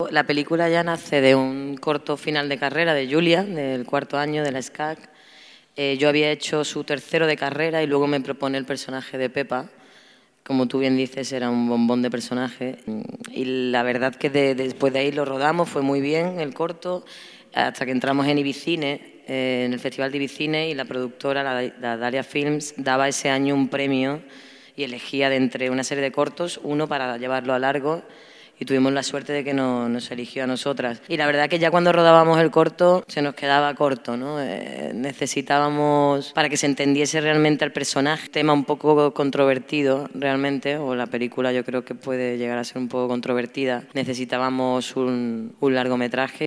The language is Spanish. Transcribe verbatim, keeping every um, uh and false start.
La película ya nace de un corto final de carrera de Julia, del cuarto año de la S C A C. Eh, yo había hecho su tercero de carrera y luego me propone el personaje de Pepa. Como tú bien dices, era un bombón de personaje. Y la verdad que de, después de ahí lo rodamos, fue muy bien el corto, hasta que entramos en Ibicine, eh, en el Festival de Ibicine, y la productora, la, la Dalia Films, daba ese año un premio y elegía de entre una serie de cortos uno para llevarlo a largo. Y tuvimos la suerte de que no, nos eligió a nosotras. Y la verdad que ya cuando rodábamos el corto se nos quedaba corto, ¿no? Eh, necesitábamos, para que se entendiese realmente el personaje, tema un poco controvertido realmente, o la película yo creo que puede llegar a ser un poco controvertida, necesitábamos un, un largometraje.